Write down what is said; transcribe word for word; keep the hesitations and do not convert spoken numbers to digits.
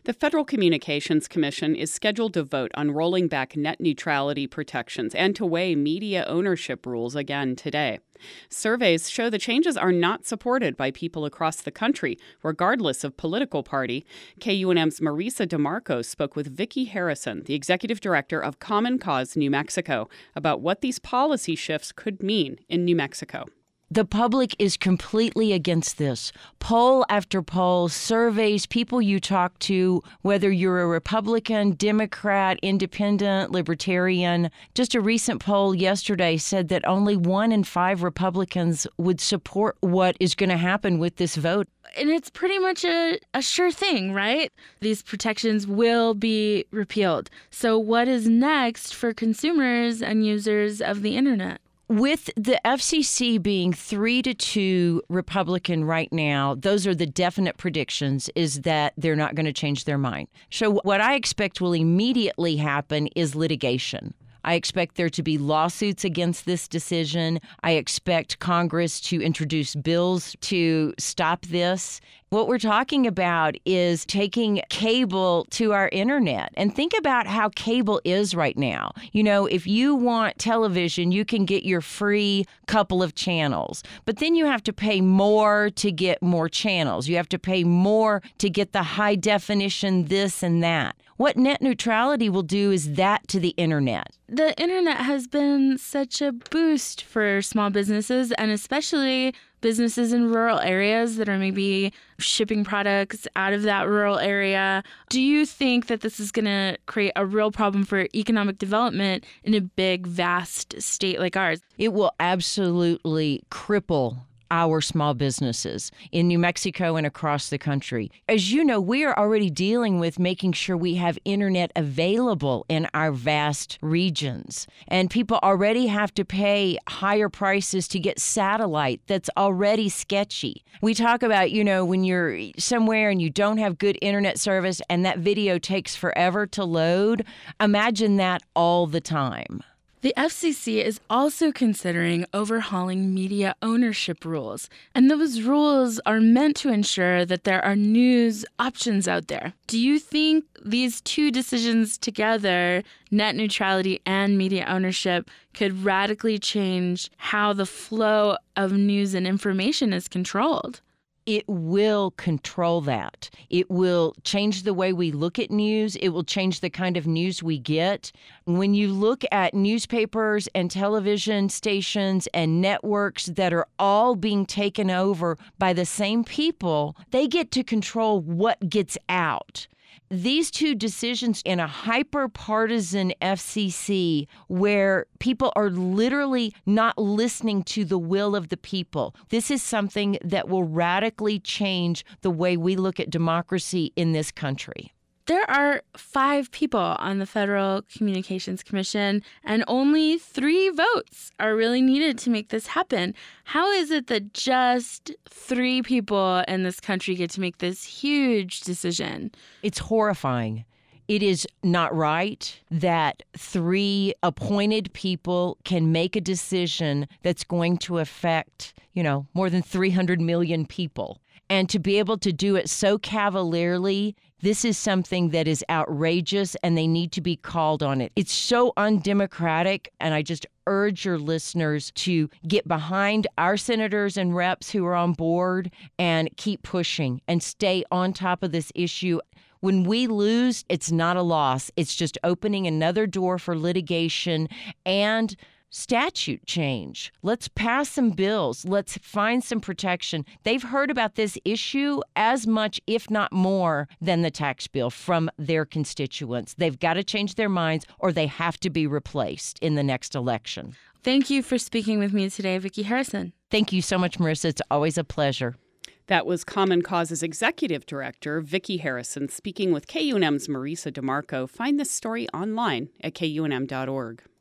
The Federal Communications Commission is scheduled to vote on rolling back net neutrality protections and to weigh media ownership rules again today. Surveys show the changes are not supported by people across the country, regardless of political party. K U N M's Marisa DeMarco spoke with Vicki Harrison, the executive director of Common Cause New Mexico, about what these policy shifts could mean in New Mexico. The public is completely against this. Poll after poll, surveys, people you talk to, whether you're a Republican, Democrat, Independent, Libertarian. Just a recent poll yesterday said that only one in five Republicans would support what is going to happen with this vote. And it's pretty much a, a sure thing, right? These protections will be repealed. So what is next for consumers and users of the internet? With the F C C being three to two Republican right now, those are the definite predictions, is that they're not going to change their mind. So what I expect will immediately happen is litigation. I expect there to be lawsuits against this decision. I expect Congress to introduce bills to stop this. What we're talking about is taking cable to our internet. And think about how cable is right now. You know, if you want television, you can get your free couple of channels. But then you have to pay more to get more channels. You have to pay more to get the high definition this and that. What net neutrality will do is that to the internet. The internet has been such a boost for small businesses, and especially businesses in rural areas that are maybe shipping products out of that rural area. Do you think that this is going to create a real problem for economic development in a big, vast state like ours? It will absolutely cripple our small businesses in New Mexico and across the country. As you know, we are already dealing with making sure we have internet available in our vast regions. And people already have to pay higher prices to get satellite that's already sketchy. We talk about, you know, when you're somewhere and you don't have good internet service and that video takes forever to load, imagine that all the time. The F C C is also considering overhauling media ownership rules, and those rules are meant to ensure that there are news options out there. Do you think these two decisions together, net neutrality and media ownership, could radically change how the flow of news and information is controlled? It will control that. It will change the way we look at news. It will change the kind of news we get. When you look at newspapers and television stations and networks that are all being taken over by the same people, they get to control what gets out. These two decisions in a hyper-partisan F C C where people are literally not listening to the will of the people, this is something that will radically change the way we look at democracy in this country. There are five people on the Federal Communications Commission, and only three votes are really needed to make this happen. How is it that just three people in this country get to make this huge decision? It's horrifying. It is not right that three appointed people can make a decision that's going to affect, you know, more than three hundred million people. And to be able to do it so cavalierly, this is something that is outrageous, and they need to be called on it. It's so undemocratic, and I just urge your listeners to get behind our senators and reps who are on board and keep pushing and stay on top of this issue. When we lose, it's not a loss. It's just opening another door for litigation and statute change. Let's pass some bills. Let's find some protection. They've heard about this issue as much, if not more, than the tax bill from their constituents. They've got to change their minds, or they have to be replaced in the next election. Thank you for speaking with me today, Vicki Harrison. Thank you so much, Marisa. It's always a pleasure. That was Common Cause's executive director, Vicki Harrison, speaking with K U N M's Marisa DeMarco. Find this story online at K U N M dot org.